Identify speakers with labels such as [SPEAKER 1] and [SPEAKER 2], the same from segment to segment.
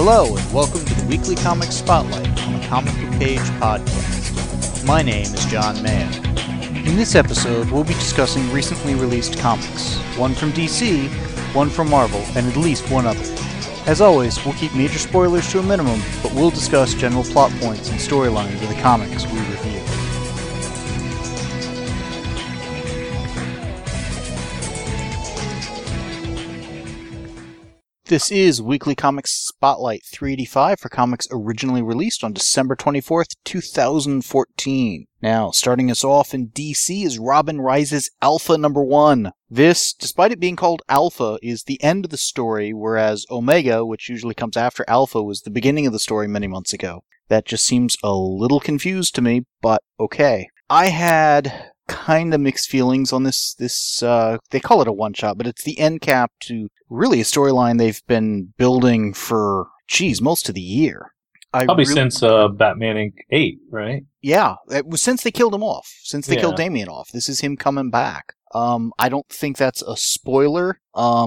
[SPEAKER 1] Hello, and welcome to the Weekly Comics Spotlight on the Comic Book Page podcast. My name is John Mayer. In this episode, we'll be discussing recently released comics, one from DC, one from Marvel, and at least one other. As always, we'll keep major spoilers to a minimum, but we'll discuss general plot points and storylines of the comics we review. This is Weekly Comics Spotlight 385 for comics originally released on December 24th, 2014. Now, starting us off in DC is Robin Rises Alpha number 1. This, despite it being called Alpha, is the end of the story, whereas Omega, which usually comes after Alpha, was the beginning of the story many months ago. That just seems a little confused to me, but okay. I had kind of mixed feelings on this they call it a one-shot, but it's the end cap to really a storyline they've been building for, most of the year.
[SPEAKER 2] Since Batman Inc. 8, right?
[SPEAKER 1] Yeah, it was since they killed him off, since they killed Damian off. This is him coming back. I don't think that's a spoiler,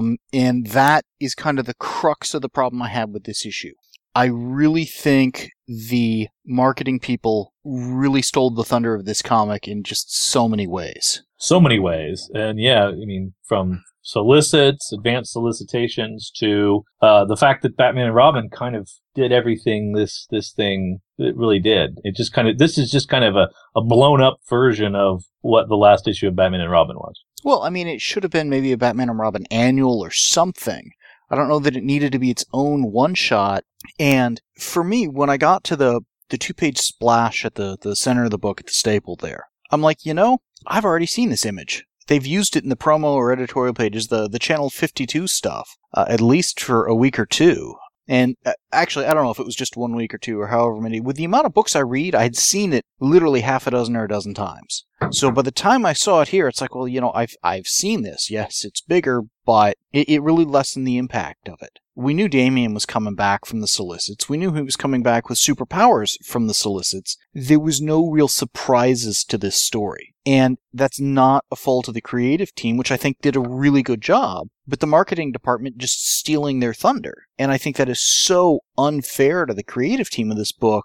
[SPEAKER 1] and that is kind of the crux of the problem I had with this issue. I really think the marketing people really stole the thunder of this comic in just so many ways.
[SPEAKER 2] So many ways. And yeah, I mean, from solicits, advanced solicitations, to the fact that Batman and Robin kind of did everything this thing it really did. This is just kind of a blown up version of what the last issue of Batman and Robin was. Well,
[SPEAKER 1] I mean, it should have been maybe a Batman and Robin annual or something. I don't know that it needed to be its own one-shot. And for me, when I got to the two-page splash at the center of the book at the staple there, I'm like, I've already seen this image. They've used it in the promo or editorial pages, the Channel 52 stuff, at least for a week or two. And actually, I don't know if it was just 1 week or two or however many. With the amount of books I read, I had seen it literally half a dozen or a dozen times. So by the time I saw it here, it's like, well, I've seen this. Yes, it's bigger, but it really lessened the impact of it. We knew Damian was coming back from the solicits. We knew he was coming back with superpowers from the solicits. There was no real surprises to this story. And that's not a fault of the creative team, which I think did a really good job, but the marketing department just stealing their thunder. And I think that is so unfair to the creative team of this book,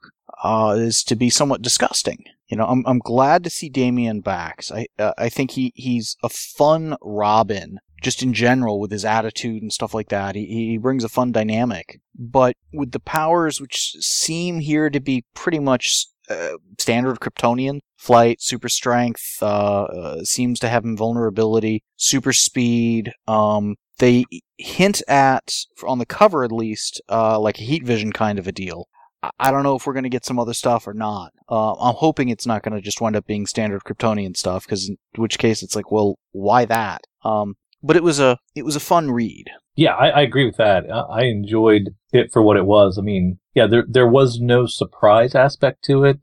[SPEAKER 1] is to be somewhat disgusting. I'm glad to see Damian back. I think he's a fun Robin, just in general, with his attitude and stuff like that. He brings a fun dynamic. But with the powers, which seem here to be pretty much standard Kryptonian, flight, super strength, seems to have invulnerability, super speed. They hint at, on the cover at least, like a heat vision kind of a deal. I don't know if we're going to get some other stuff or not. I'm hoping it's not going to just wind up being standard Kryptonian stuff, because in which case it's like, well, why that? But it was a fun read.
[SPEAKER 2] Yeah, I agree with that. I enjoyed it for what it was. I mean, yeah, there was no surprise aspect to it.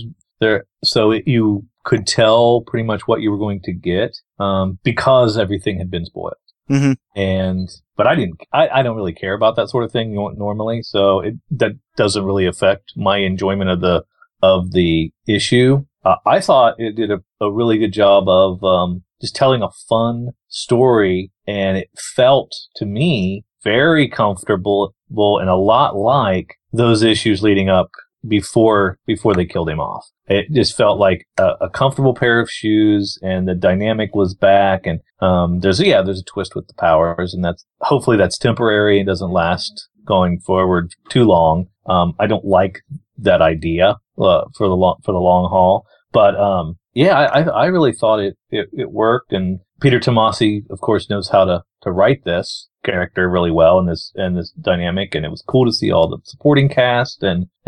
[SPEAKER 2] You could tell pretty much what you were going to get, because everything had been spoiled.
[SPEAKER 1] Mm-hmm.
[SPEAKER 2] But I don't really care about that sort of thing normally, so that doesn't really affect my enjoyment of the issue. I thought it did a really good job of just telling a fun story, and it felt to me very comfortable and a lot like those issues leading up before they killed him off. It just felt like a comfortable pair of shoes, and the dynamic was back. And there's a twist with the powers, and hopefully that's temporary and doesn't last going forward too long. I don't like that idea for the long haul, but I really thought it worked. And Peter Tomasi, of course, knows how to write this character really well, and this dynamic, and it was cool to see all the supporting cast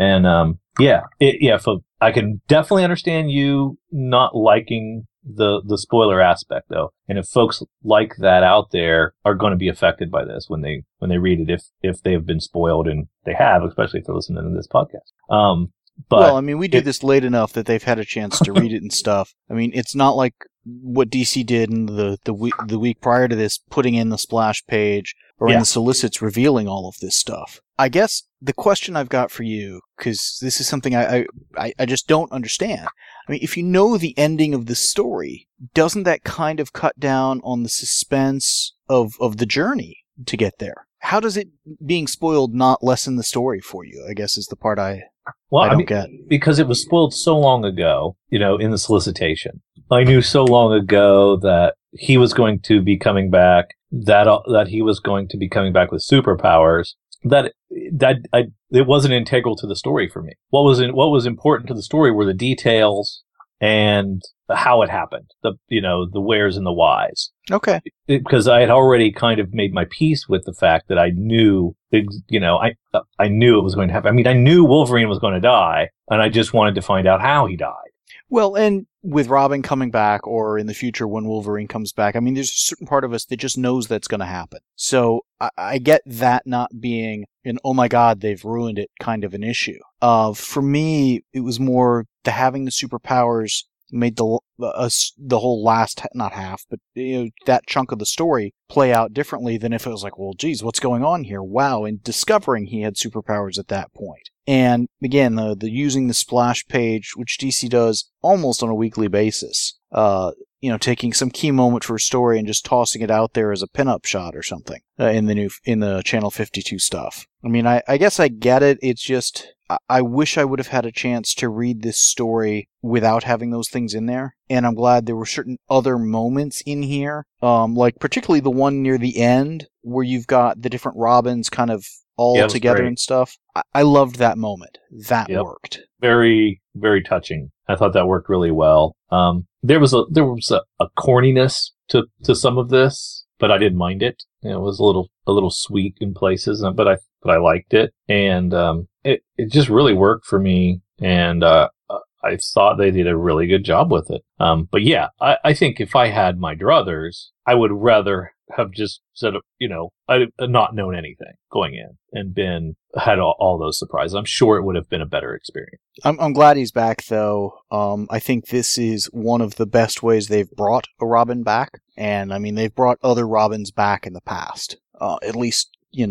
[SPEAKER 2] I can definitely understand you not liking the spoiler aspect, though, and if folks like that out there are going to be affected by this when they read it, if they have been spoiled, and they have, especially if they're listening to this podcast.
[SPEAKER 1] But we do this late enough that they've had a chance to read it and stuff. I mean, it's not like what DC did in the week prior to this, putting in the splash page or in the solicits revealing all of this stuff. I guess the question I've got for you, because this is something I just don't understand. I mean, if you know the ending of the story, doesn't that kind of cut down on the suspense of the journey to get there? how does it being spoiled not lessen the story for you? I guess is the part I don't get.
[SPEAKER 2] Because it was spoiled so long ago, in the solicitation. I knew so long ago that he was going to be coming back, that he was going to be coming back with superpowers, that it wasn't integral to the story for me. What was important to the story were the details and how it happened, the wheres and the whys.
[SPEAKER 1] Okay.
[SPEAKER 2] Because I had already kind of made my peace with the fact that I knew, I knew it was going to happen. I mean, I knew Wolverine was going to die, and I just wanted to find out how he died.
[SPEAKER 1] Well, and with Robin coming back, or in the future when Wolverine comes back, I mean, there's a certain part of us that just knows that's going to happen. So I get that not being an, oh my god, they've ruined it kind of an issue. For me, it was more the having the superpowers made the whole last, not half, but that chunk of the story play out differently than if it was like, well, geez, what's going on here? Wow, and discovering he had superpowers at that point. And again, the using the splash page, which DC does almost on a weekly basis, taking some key moment for a story and just tossing it out there as a pinup shot or something in the Channel 52 stuff. I mean, I guess I get it. It's just I wish I would have had a chance to read this story without having those things in there. And I'm glad there were certain other moments in here, like particularly the one near the end where you've got the different Robins kind of all together and stuff. I loved that moment. That worked. Very, very touching.
[SPEAKER 2] I thought that worked really well. There was a corniness to some of this, but I didn't mind it. It was a little sweet in places, but I liked it, and it just really worked for me. And I thought they did a really good job with it. But yeah, I think if I had my druthers, I would rather have just said, I'd not known anything going in and had all those surprises. I'm sure it would have been a better experience.
[SPEAKER 1] I'm glad he's back, though. I think this is one of the best ways they've brought a Robin back. And, I mean, they've brought other Robins back in the past. At least,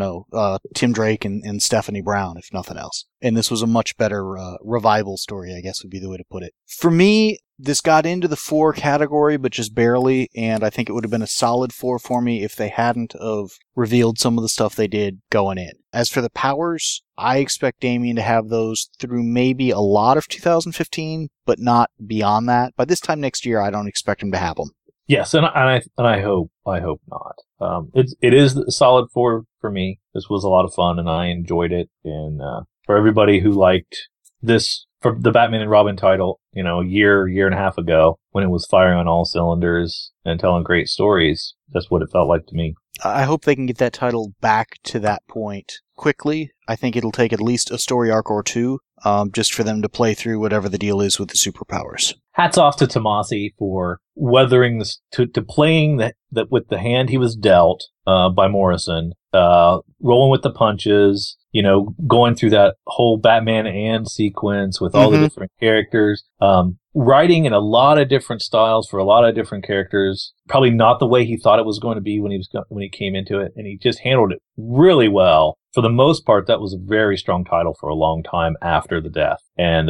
[SPEAKER 1] Tim Drake and Stephanie Brown, if nothing else. And this was a much better revival story, I guess would be the way to put it. For me, this got into the 4 category, but just barely, and I think it would have been a solid 4 for me if they hadn't have revealed some of the stuff they did going in. As for the powers, I expect Damian to have those through maybe a lot of 2015, but not beyond that. By this time next year, I don't expect him to have them.
[SPEAKER 2] Yes, and I hope not. It is a solid 4 for me. This was a lot of fun, and I enjoyed it. And for everybody who liked this, for the Batman and Robin title, a year and a half ago, when it was firing on all cylinders and telling great stories, that's what it felt like to me.
[SPEAKER 1] I hope they can get that title back to that point quickly. I think it'll take at least a story arc or 2, just for them to play through whatever the deal is with the superpowers.
[SPEAKER 2] Hats off to Tomasi for weathering this, to playing that with the hand he was dealt by Morrison, rolling with the punches, going through that whole Batman and sequence with all the different characters, writing in a lot of different styles for a lot of different characters. Probably not the way he thought it was going to be when he came into it, and he just handled it really well. For the most part, that was a very strong title for a long time after the death, and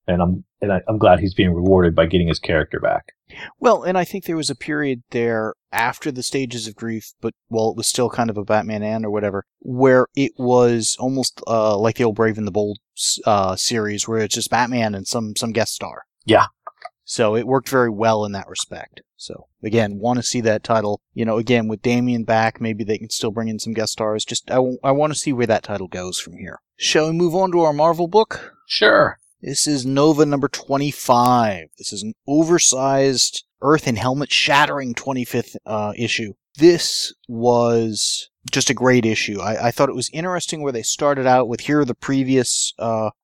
[SPEAKER 2] I'm glad he's being rewarded by getting his character back.
[SPEAKER 1] Well, and I think there was a period there after the Stages of Grief, but it was still kind of a Batman and or whatever, where it was almost like the old Brave and the Bold series, where it's just Batman and some guest star.
[SPEAKER 2] Yeah.
[SPEAKER 1] So it worked very well in that respect. So again, want to see that title. Again, with Damian back, maybe they can still bring in some guest stars. Just I want to see where that title goes from here. Shall we move on to our Marvel book?
[SPEAKER 2] Sure.
[SPEAKER 1] This is Nova number 25. This is an oversized Earth and helmet shattering 25th issue. This was just a great issue. I thought it was interesting where they started out with here are the previous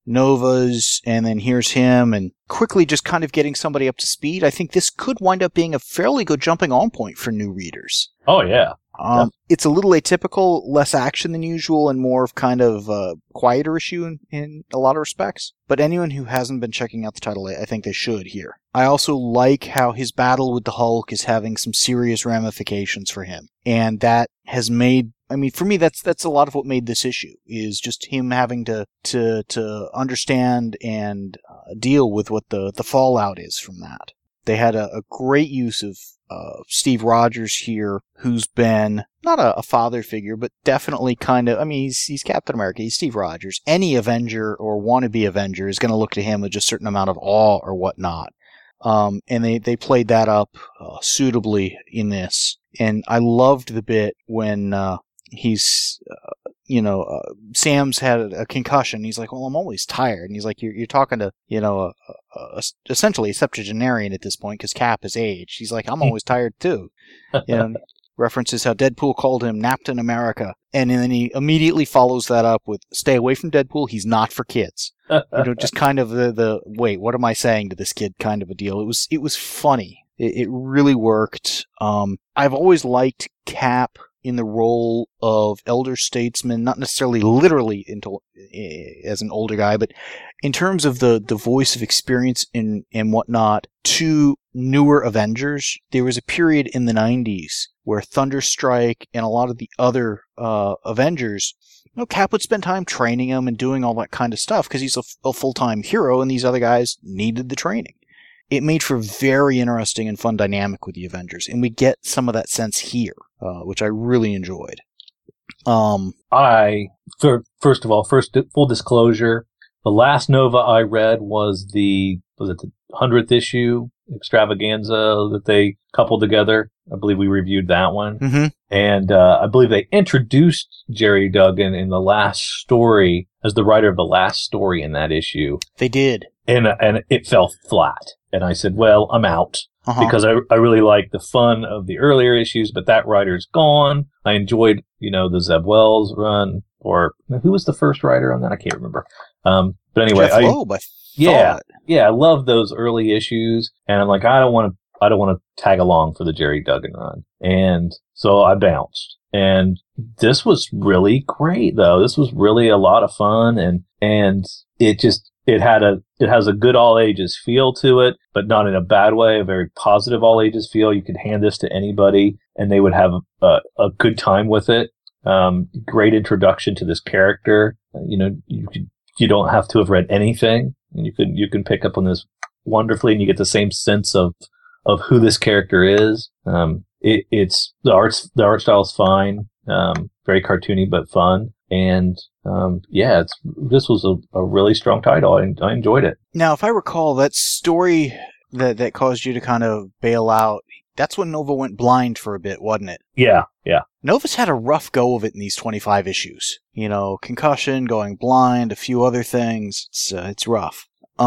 [SPEAKER 1] Novas, and then here's him, and quickly just kind of getting somebody up to speed. I think this could wind up being a fairly good jumping on point for new readers.
[SPEAKER 2] Oh, yeah.
[SPEAKER 1] It's a little atypical, less action than usual, and more of kind of a quieter issue in a lot of respects. But anyone who hasn't been checking out the title, I think they should here. I also like how his battle with the Hulk is having some serious ramifications for him. And that has made, for me, that's a lot of what made this issue, is just him having to understand and deal with what the fallout is from that. They had a great use of Steve Rogers here, who's been not a father figure, but definitely kind of, I mean, he's Captain America, he's Steve Rogers. Any Avenger or wannabe Avenger is going to look to him with just a certain amount of awe or whatnot. And they played that up suitably in this. And I loved the bit when he's, Sam's had a concussion. He's like, well, I'm always tired. And he's like, you're talking to, essentially a septuagenarian at this point because Cap is aged. He's like, I'm always tired too. References how Deadpool called him Napton America. And then he immediately follows that up with, stay away from Deadpool. He's not for kids. Just kind of the wait, what am I saying to this kid kind of a deal. It was funny. It really worked. I've always liked Cap in the role of elder statesman, not necessarily literally as an older guy, but in terms of the voice of experience and whatnot to newer Avengers. There was a period in the 90s where Thunderstrike and a lot of the other Avengers, Cap would spend time training them and doing all that kind of stuff because he's a full-time hero and these other guys needed the training. It made for a very interesting and fun dynamic with the Avengers, and we get some of that sense here, which I really enjoyed.
[SPEAKER 2] First full disclosure, the last Nova I read was the 100th issue extravaganza that they coupled together. I believe we reviewed that one.
[SPEAKER 1] Mm-hmm.
[SPEAKER 2] And I believe they introduced Jerry Duggan in the last story as the writer of the last story in that issue.
[SPEAKER 1] They did.
[SPEAKER 2] And it fell flat. And I said, well, I'm out. Because I really like the fun of the earlier issues, but that writer's gone. I enjoyed, the Zeb Wells run, or who was the first writer on that? I can't remember. But anyway,
[SPEAKER 1] Jeff Loeb,
[SPEAKER 2] I love those early issues, and I'm like, I don't want to tag along for the Jerry Duggan run, and so I bounced. And this was really great, though. This was really a lot of fun, and it has a good all ages feel to it, but not in a bad way, a very positive all ages feel. You could hand this to anybody and they would have a good time with it. Great introduction to this character. You don't have to have read anything. You can pick up on this wonderfully and you get the same sense of who this character is. It's the art style is fine. Very cartoony, but fun. And this was a really strong title. I enjoyed it.
[SPEAKER 1] Now, if I recall, that story that caused you to kind of bail out, that's when Nova went blind for a bit, wasn't it?
[SPEAKER 2] Yeah.
[SPEAKER 1] Nova's had a rough go of it in these 25 issues. Concussion, going blind, a few other things. It's rough.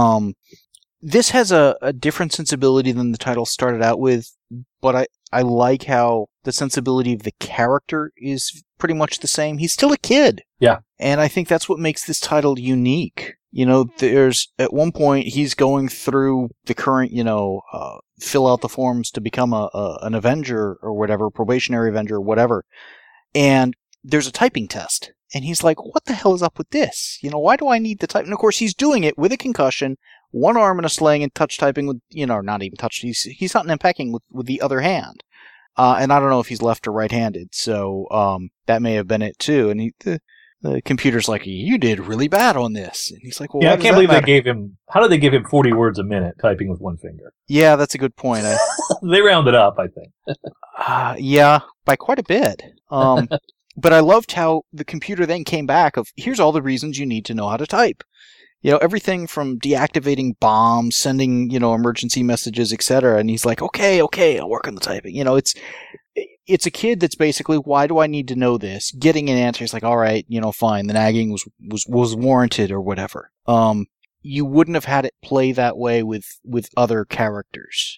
[SPEAKER 1] This has a different sensibility than the title started out with, but I like how the sensibility of the character is pretty much the same. He's still a kid.
[SPEAKER 2] Yeah.
[SPEAKER 1] And I think that's what makes this title unique. There's, at one point, he's going through the current, fill out the forms to become an Avenger or whatever, probationary Avenger or whatever. And there's a typing test. And he's like, what the hell is up with this? Why do I need to type? And of course, he's doing it with a concussion, one arm in a sling, and touch typing with, not even touch. He's hunting and pecking with the other hand. And I don't know if he's left or right-handed, so that may have been it too. And the computer's like, you did really bad on this. And he's like, well,
[SPEAKER 2] I can't believe they gave him, how did they give him 40 words a minute typing with one finger?
[SPEAKER 1] Yeah, that's a good point.
[SPEAKER 2] They rounded up, I think.
[SPEAKER 1] Yeah, by quite a bit. But I loved how the computer then came back of, here's all the reasons you need to know how to type. Everything from deactivating bombs, sending, emergency messages, etc. And he's like, okay, I'll work on the typing. It's a kid that's basically, why do I need to know this? Getting an answer. He's like, all right, fine. The nagging was warranted or whatever. You wouldn't have had it play that way with other characters.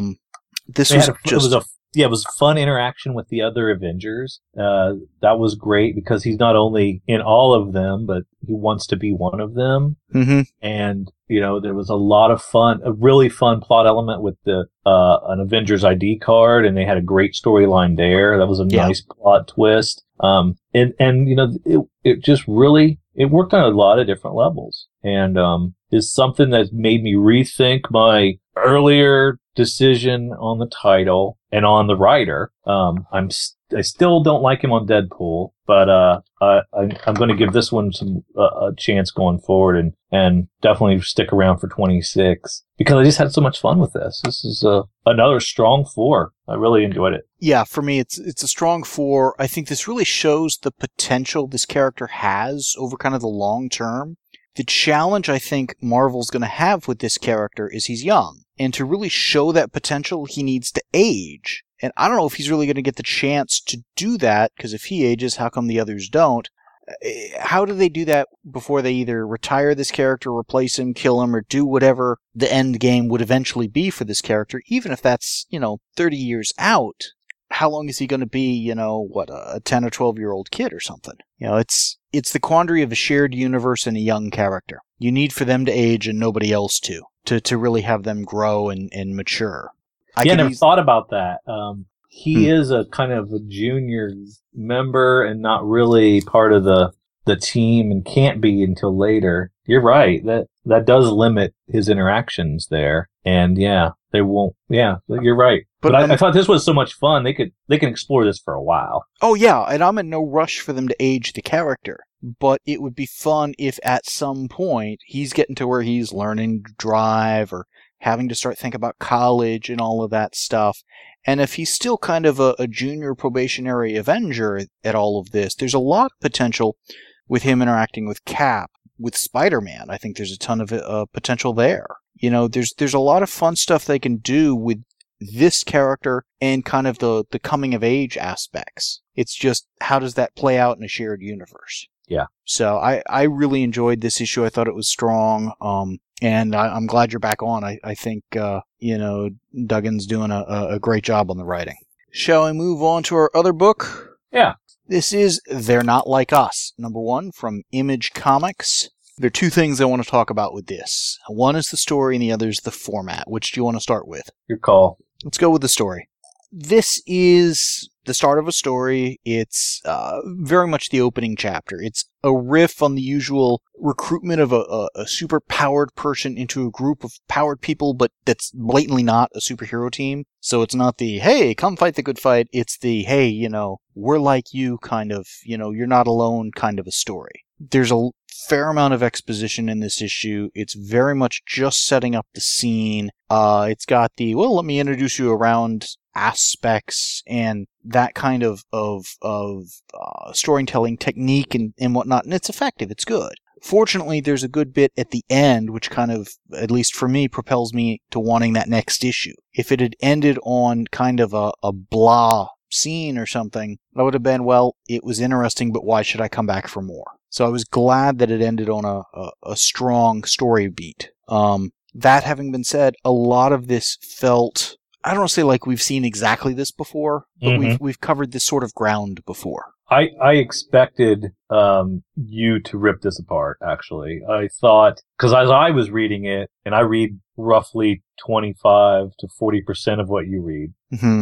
[SPEAKER 2] It was fun interaction with the other Avengers. That was great because he's not only in all of them, but he wants to be one of them.
[SPEAKER 1] Mm-hmm.
[SPEAKER 2] And, there was a lot of fun, a really fun plot element with an Avengers ID card, and they had a great storyline there. That was a nice plot twist. It just really, it worked on a lot of different levels. And, is something that made me rethink my earlier decision on the title and on the writer. I'm I still don't like him on Deadpool, but I'm going to give this one some a chance going forward, and definitely stick around for 26 because I just had so much fun with this. This is another strong 4. I really enjoyed it.
[SPEAKER 1] Yeah, for me, it's a strong 4. I think this really shows the potential this character has over kind of the long term. The challenge I think Marvel's going to have with this character is he's young. And to really show that potential, he needs to age. And I don't know if he's really going to get the chance to do that, because if he ages, how come the others don't? How do they do that before they either retire this character, replace him, kill him, or do whatever the end game would eventually be for this character, even if that's, 30 years out? How long is he going to be, a 10 or 12-year-old kid or something? It's the quandary of a shared universe and a young character. You need for them to age and nobody else to really have them grow and mature.
[SPEAKER 2] I never thought about that. He is a kind of a junior member and not really part of the team and can't be until later. You're right. That does limit his interactions there. And they won't. Yeah, you're right. But I thought this was so much fun. They can explore this for a while.
[SPEAKER 1] Oh yeah, and I'm in no rush for them to age the character. But it would be fun if at some point he's getting to where he's learning to drive or having to start thinking about college and all of that stuff. And if he's still kind of a junior probationary Avenger at all of this, there's a lot of potential with him interacting with Cap, with Spider-Man. I think there's a ton of potential there. There's a lot of fun stuff they can do with this character and kind of the coming of age aspects. It's just, how does that play out in a shared universe?
[SPEAKER 2] Yeah.
[SPEAKER 1] So I really enjoyed this issue. I thought it was strong. And I'm glad you're back on. I think, Duggan's doing a great job on the writing. Shall we move on to our other book?
[SPEAKER 2] Yeah.
[SPEAKER 1] This is They're Not Like Us, #1 from Image Comics. There are 2 things I want to talk about with this. One is the story and the other is the format. Which do you want to start with?
[SPEAKER 2] Your call.
[SPEAKER 1] Let's go with the story. This is the start of a story. It's very much the opening chapter. It's a riff on the usual recruitment of a super-powered person into a group of powered people, but that's blatantly not a superhero team. So it's not the, hey, come fight the good fight. It's the, hey, we're like you kind of, you're not alone kind of a story. There's a fair amount of exposition in this issue. It's very much just setting up the scene. It's got the, let me introduce you around aspects and that kind of storytelling technique and whatnot, and it's effective. It's good. Fortunately, there's a good bit at the end, which kind of, at least for me, propels me to wanting that next issue. If it had ended on kind of a blah scene or something, I would have been, it was interesting, but why should I come back for more? So I was glad that it ended on a strong story beat. That having been said, a lot of this felt, I don't want to say like we've seen exactly this before, but we've covered this sort of ground before.
[SPEAKER 2] I expected you to rip this apart, actually. I thought, because as I was reading it, and I read roughly 25 to 40% of what you read,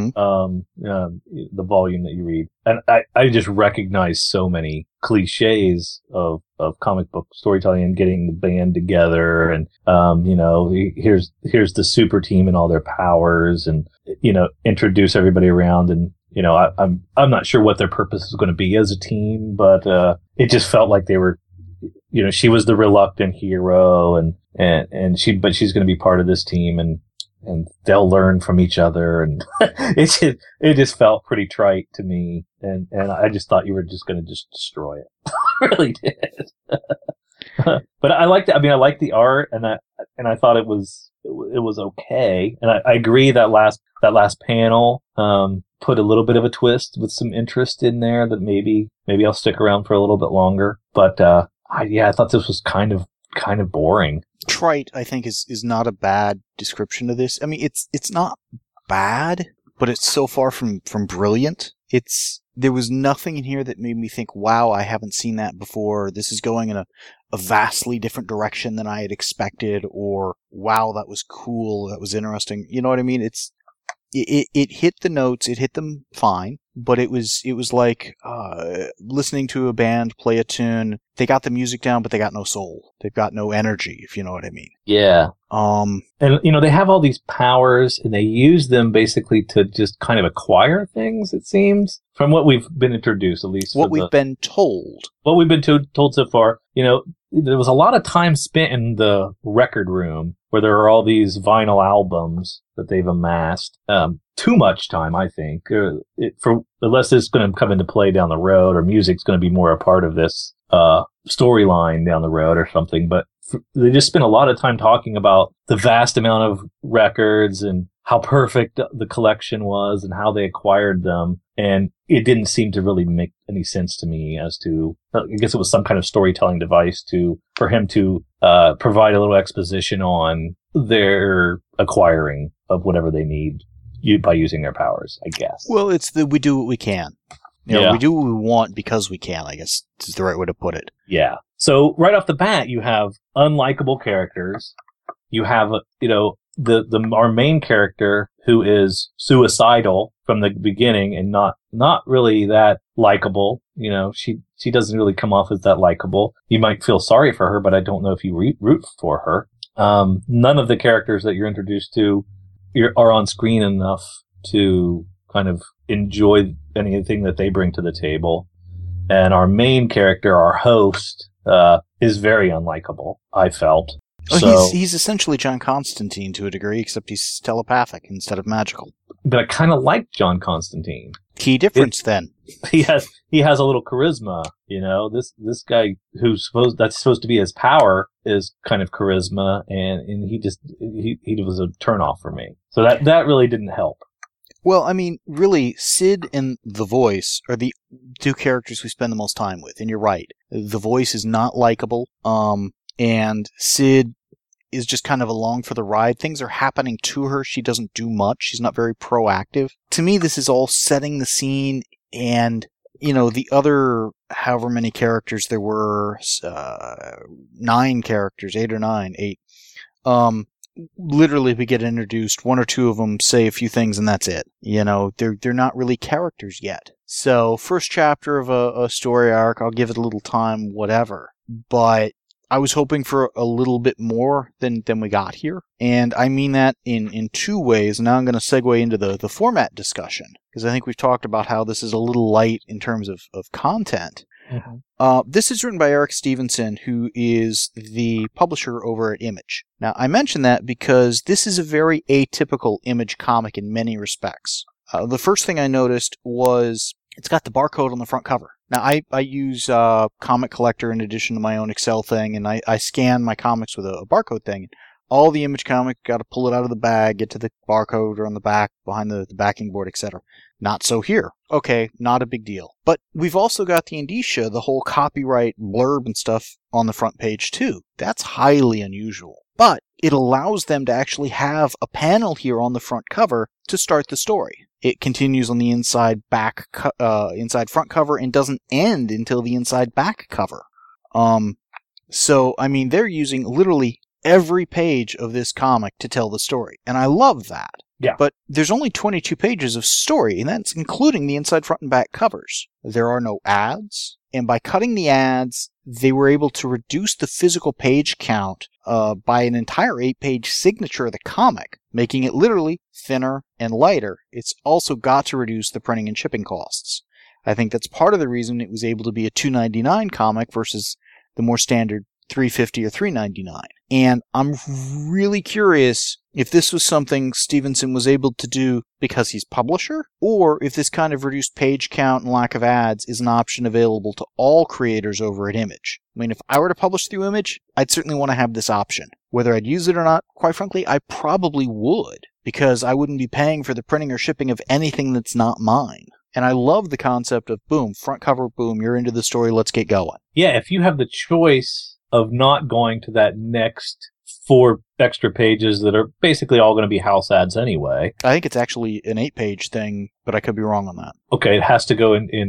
[SPEAKER 2] the volume that you read. And I just recognize so many cliches of comic book storytelling and getting the band together and, here's the super team and all their powers and, introduce everybody around and, I'm not sure what their purpose is going to be as a team, but it just felt like they were, she was the reluctant hero, and she's going to be part of this team, and they'll learn from each other, and it just felt pretty trite to me, and I just thought you were just going to just destroy it. I really did. But I liked it. I mean, I liked the art, and I thought it was okay, and I agree that last panel put a little bit of a twist with some interest in there that maybe I'll stick around for a little bit longer. But I thought this was kind of boring.
[SPEAKER 1] Trite, I think, is not a bad description of this. I mean, it's not bad, but it's so far from brilliant. There was nothing in here that made me think, wow, I haven't seen that before. This is going in a vastly different direction than I had expected, or wow, that was cool, that was interesting. You know what I mean? it hit the notes, it hit them fine, but it was like listening to a band play a tune. They got the music down, but they got no soul. They've got no energy, if you know what I mean.
[SPEAKER 2] Yeah. And, they have all these powers, and they use them basically to just kind of acquire things, it seems, from what we've been introduced, at least.
[SPEAKER 1] What we've been told.
[SPEAKER 2] What we've been told so far. There was a lot of time spent in the record room where there are all these vinyl albums that they've amassed. Too much time, I think. Unless it's going to come into play down the road, or music's going to be more a part of this storyline down the road or something. But they just spent a lot of time talking about the vast amount of records and how perfect the collection was and how they acquired them. And it didn't seem to really make any sense to me as to, I guess it was some kind of storytelling device for him to provide a little exposition on their acquiring of whatever they need by using their powers, I guess.
[SPEAKER 1] Well, it's we do what we can. We do what we want because we can, I guess is the right way to put it.
[SPEAKER 2] Yeah. So right off the bat, you have unlikable characters. You have, our main character who is suicidal from the beginning and not really that likable. She doesn't really come off as that likable. You might feel sorry for her, but I don't know if you root for her. None of the characters that you're introduced to are on screen enough to kind of enjoy anything that they bring to the table. And our main character, our host, is very unlikable, I felt.
[SPEAKER 1] He's essentially John Constantine to a degree, except he's telepathic instead of magical.
[SPEAKER 2] But I kind of like John Constantine.
[SPEAKER 1] Key difference, then.
[SPEAKER 2] He has a little charisma, This guy that's supposed to be his power is kind of charisma, and he was a turnoff for me. So that really didn't help.
[SPEAKER 1] Well, I mean, really, Sid and the Voice are the two characters we spend the most time with, and you're right. The Voice is not likable, and Sid is just kind of along for the ride. Things are happening to her. She doesn't do much. She's not very proactive. To me, this is all setting the scene, and, the other however many characters there were, 9 characters, 8 or 9, 8, literally we get introduced, 1 or 2 of them say a few things and that's it. They're not really characters yet. So first chapter of a story arc, I'll give it a little time, whatever. But I was hoping for a little bit more than we got here. And I mean that in 2 ways. Now I'm going to segue into the format discussion, because I think we've talked about how this is a little light in terms of content. Mm-hmm. This is written by Eric Stevenson, who is the publisher over at Image. Now, I mention that because this is a very atypical Image comic in many respects. The first thing I noticed was it's got the barcode on the front cover. Now, I use Comic Collector in addition to my own Excel thing, and I scan my comics with a barcode thing. All the Image comic, got to pull it out of the bag, get to the barcode or on the back, behind the backing board, etc. Not so here. Okay, not a big deal. But we've also got the indicia, the whole copyright blurb and stuff on the front page too. That's highly unusual. But it allows them to actually have a panel here on the front cover to start the story. It continues on the inside front cover and doesn't end until the inside back cover. So, I mean, they're using literally every page of this comic to tell the story. And I love that.
[SPEAKER 2] Yeah.
[SPEAKER 1] But there's only 22 pages of story, and that's including the inside, front, and back covers. There are no ads, and by cutting the ads, they were able to reduce the physical page count by an entire 8-page signature of the comic, making it literally thinner and lighter. It's also got to reduce the printing and shipping costs. I think that's part of the reason it was able to be a $2.99 comic versus the more standard $3.50 or $3.99. And I'm really curious if this was something Stevenson was able to do because he's publisher, or if this kind of reduced page count and lack of ads is an option available to all creators over at Image. I mean, if I were to publish through Image, I'd certainly want to have this option. Whether I'd use it or not, quite frankly, I probably would, because I wouldn't be paying for the printing or shipping of anything that's not mine. And I love the concept of, boom, front cover, boom, you're into the story, let's get going.
[SPEAKER 2] Yeah, if you have the choice of not going to that next 4 extra pages that are basically all going to be house ads anyway.
[SPEAKER 1] I think it's actually an 8-page thing, but I could be wrong on that.
[SPEAKER 2] Okay, it has to go in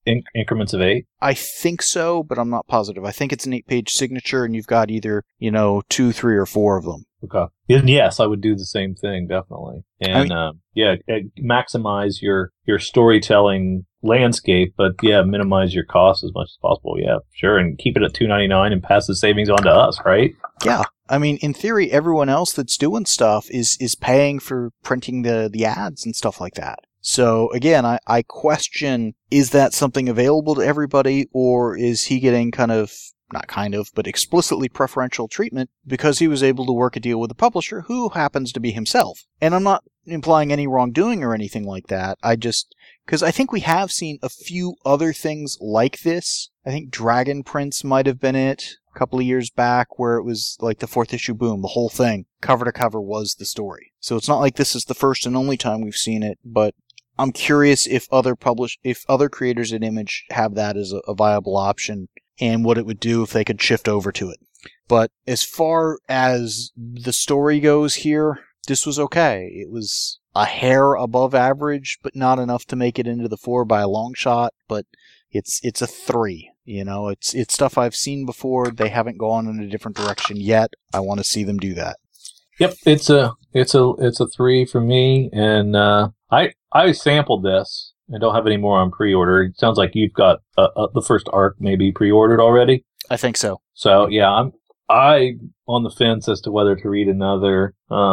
[SPEAKER 2] increments of 8?
[SPEAKER 1] I think so, but I'm not positive. I think it's an 8-page signature, and you've got either 2, 3, or 4 of them.
[SPEAKER 2] Okay. And yes, I would do the same thing, definitely. And maximize your storytelling landscape, but minimize your costs as much as possible. Yeah, sure, and keep it at $2.99 and pass the savings on to us, right?
[SPEAKER 1] Yeah. I mean, in theory, everyone else that's doing stuff is paying for printing the ads and stuff like that. So again, I question, is that something available to everybody, or is he getting but explicitly preferential treatment because he was able to work a deal with a publisher who happens to be himself? And I'm not implying any wrongdoing or anything like that. Because I think we have seen a few other things like this. I think Dragon Prince might have been it a couple of years back, where it was like the 4th issue, boom, the whole thing, cover to cover, was the story. So it's not like this is the first and only time we've seen it, but I'm curious if other creators at Image have that as a viable option, and what it would do if they could shift over to it. But as far as the story goes here, this was okay. It was a hair above average, but not enough to make it into the 4 by a long shot, but it's a 3. It's stuff I've seen before. They haven't gone in a different direction yet. I want to see them do that.
[SPEAKER 2] Yep, it's a 3 for me, and I sampled this. I don't have any more on pre-order. It sounds like you've got the first arc maybe pre-ordered already.
[SPEAKER 1] I think so.
[SPEAKER 2] So yeah, I'm on the fence as to whether to read another.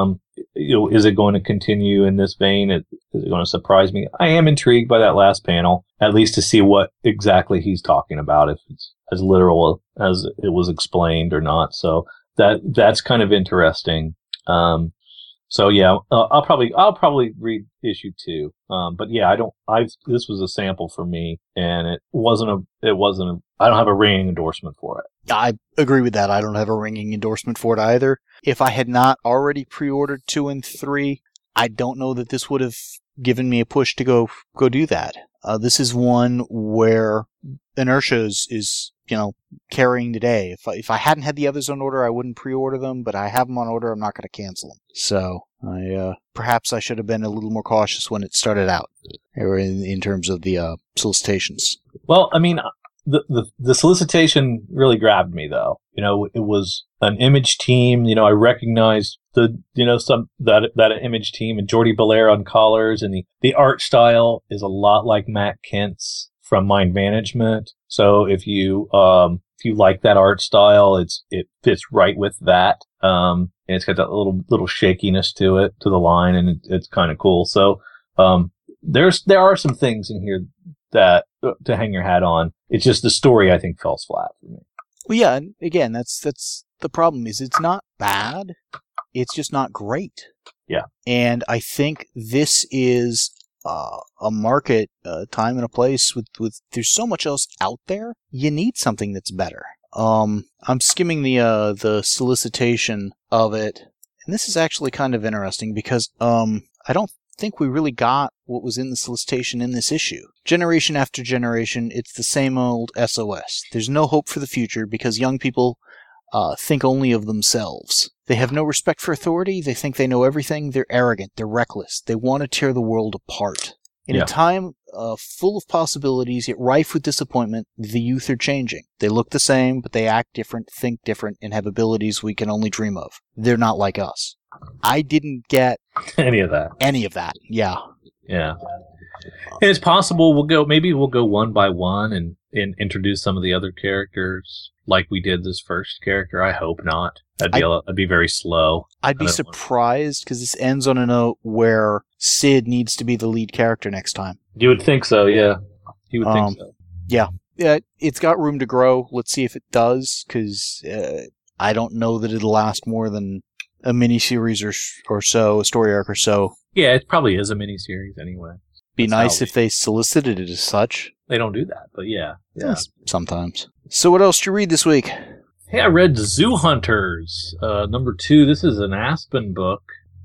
[SPEAKER 2] Is it going to continue in this vein? Is it going to surprise me? I am intrigued by that last panel, at least to see what exactly he's talking about, if it's as literal as it was explained or not. So that's kind of interesting. So yeah, I'll probably read issue 2. But yeah, this was a sample for me, and I don't have a ringing endorsement for it.
[SPEAKER 1] I agree with that. I don't have a ringing endorsement for it either. If I had not already pre-ordered 2 and 3, I don't know that this would have given me a push to go do that. This is one where inertia is carrying today. If I hadn't had the others on order, I wouldn't pre-order them, but I have them on order. I'm not going to cancel them. So perhaps I should have been a little more cautious when it started out, or in terms of the solicitations.
[SPEAKER 2] Well, I mean, the solicitation really grabbed me, though. It was an Image team. I recognized that Image team, and Jordi Belair on collars, and the art style is a lot like Matt Kent's from Mind Management. So if you like that art style, it fits right with that. And it's got that little shakiness to it, to the line, and it's kind of cool. So there are some things in here that to hang your hat on. It's just the story, I think, falls flat for me.
[SPEAKER 1] Well, yeah, and again, that's the problem. Is it's not bad, it's just not great.
[SPEAKER 2] Yeah, and
[SPEAKER 1] I think this is a market, time and a place with there's so much else out there. You need something that's better. I'm skimming the solicitation of it, and this is actually kind of interesting because I don't think we really got what was in the solicitation in this issue. Generation after generation, it's the same old SOS. There's no hope for the future because young people think only of themselves. They have no respect for authority. They think they know everything. They're arrogant. They're reckless. They want to tear the world apart. In a time full of possibilities, yet rife with disappointment, the youth are changing. They look the same, but they act different, think different, and have abilities we can only dream of. They're not like us. I didn't get
[SPEAKER 2] any of that.
[SPEAKER 1] Yeah.
[SPEAKER 2] Yeah. And it's possible we'll go one by one and introduce some of the other characters like we did this first character. I hope not. I'd be very slow.
[SPEAKER 1] I'd be surprised because this ends on a note where Sid needs to be the lead character next time.
[SPEAKER 2] You would think so, yeah. You would think so.
[SPEAKER 1] Yeah. It's got room to grow. Let's see if it does, because I don't know that it'll last more than a miniseries or so, a story arc or so.
[SPEAKER 2] Yeah, it probably is a miniseries anyway.
[SPEAKER 1] Be nice if they solicited it as such.
[SPEAKER 2] They don't do that, but yeah.
[SPEAKER 1] Sometimes. So what else did you read this week?
[SPEAKER 2] Hey, I read Zoo Hunters, number 2. This is an Aspen book.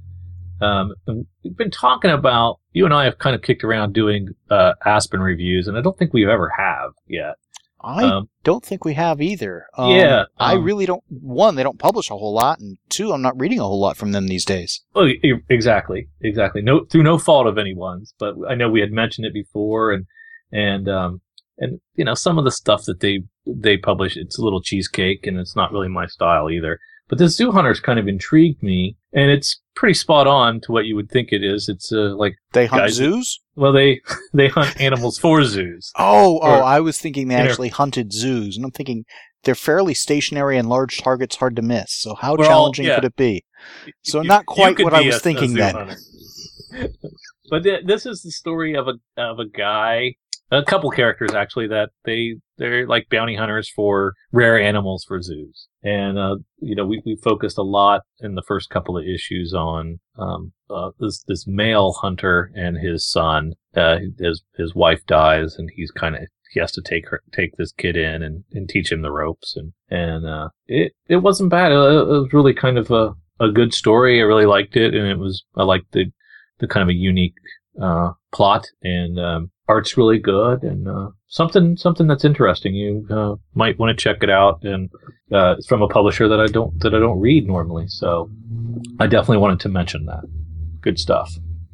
[SPEAKER 2] And we've been talking about, you and I have kind of kicked around doing Aspen reviews, and I don't think we ever have yet.
[SPEAKER 1] I don't think we have either. I really don't. One, they don't publish a whole lot, and two, I'm not reading a whole lot from them these days.
[SPEAKER 2] Oh, exactly. Through no fault of anyone's, but I know we had mentioned it before, and And some of the stuff that they publish, it's a little cheesecake, and it's not really my style either. But this Zoo Hunters kind of intrigued me, and it's pretty spot on to what you would think it is. It's like
[SPEAKER 1] they hunt zoos.
[SPEAKER 2] Well, they hunt animals for zoos.
[SPEAKER 1] I was thinking they actually hunted zoos, and I'm thinking they're fairly stationary and large targets, hard to miss. So how challenging could it be? So not quite what I was thinking then.
[SPEAKER 2] But this is the story of a guy, a couple characters actually, that they're like bounty hunters for rare animals for zoos. And we focused a lot in the first couple of issues on this male hunter and his son. His wife dies, and he has to take this kid in and teach him the ropes, and it wasn't bad. It was really kind of a good story. I really liked it, and I liked the kind of a unique plot, and art's really good, and something that's interesting. You might want to check it out, and it's from a publisher that I don't read normally, so I definitely wanted to mention that. Good stuff.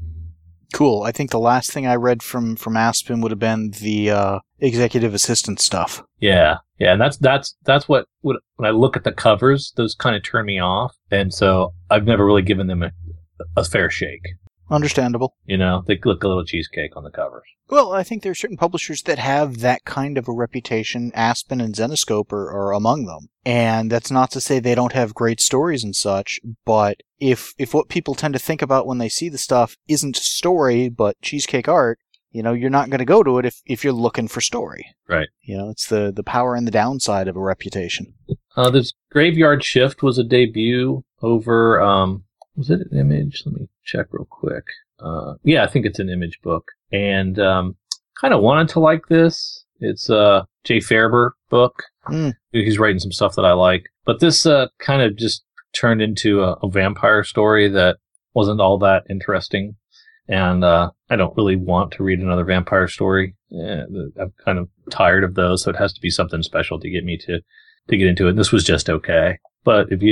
[SPEAKER 1] Cool. I think the last thing I read from Aspen would have been the executive assistant stuff.
[SPEAKER 2] Yeah, and that's what when I look at the covers, those kind of turn me off, and so I've never really given them a fair shake.
[SPEAKER 1] Understandable.
[SPEAKER 2] They look a little cheesecake on the covers.
[SPEAKER 1] Well, I think there are certain publishers that have that kind of a reputation. Aspen and Zenescope are among them. And that's not to say they don't have great stories and such, but if what people tend to think about when they see the stuff isn't story, but cheesecake art, you're not going to go to it if you're looking for story.
[SPEAKER 2] Right.
[SPEAKER 1] It's the power and the downside of a reputation.
[SPEAKER 2] This Graveyard Shift was a debut over, was it an Image? Let me check real quick. Yeah, I think it's an Image book. And kind of wanted to like this. It's a Jay Faerber book. He's writing some stuff that I like. But this kind of just turned into a vampire story that wasn't all that interesting. And I don't really want to read another vampire story. I'm kind of tired of those, so it has to be something special to get me to get into it. And this was just okay. But if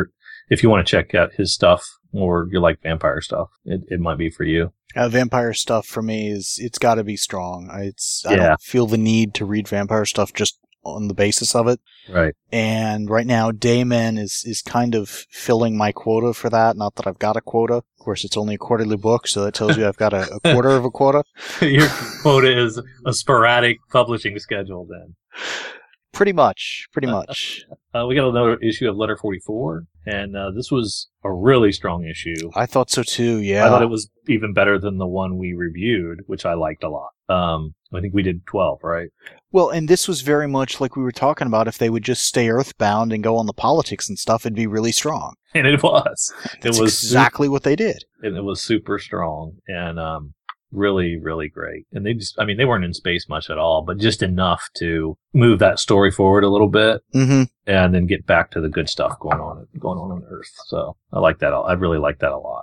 [SPEAKER 2] you want to check out his stuff, or you like vampire stuff, it might be for you.
[SPEAKER 1] Vampire stuff for me it's got to be strong. I don't feel the need to read vampire stuff just on the basis of it.
[SPEAKER 2] Right.
[SPEAKER 1] And right now, Dayman is kind of filling my quota for that. Not that I've got a quota. Of course, it's only a quarterly book, so that tells you I've got a quarter of a quota.
[SPEAKER 2] Your quota is a sporadic publishing schedule, then.
[SPEAKER 1] Pretty much.
[SPEAKER 2] We got another issue of Letter 44, and this was a really strong issue.
[SPEAKER 1] I thought so too, yeah.
[SPEAKER 2] I thought it was even better than the one we reviewed, which I liked a lot. I think we did 12, right?
[SPEAKER 1] Well, and this was very much like we were talking about. If they would just stay earthbound and go on the politics and stuff, it'd be really strong.
[SPEAKER 2] And it was.
[SPEAKER 1] It was exactly what they did.
[SPEAKER 2] And it was super strong, and really, really great. And they weren't in space much at all, but just enough to move that story forward a little bit, and then get back to the good stuff going on Earth. So I like that. I really like that a lot.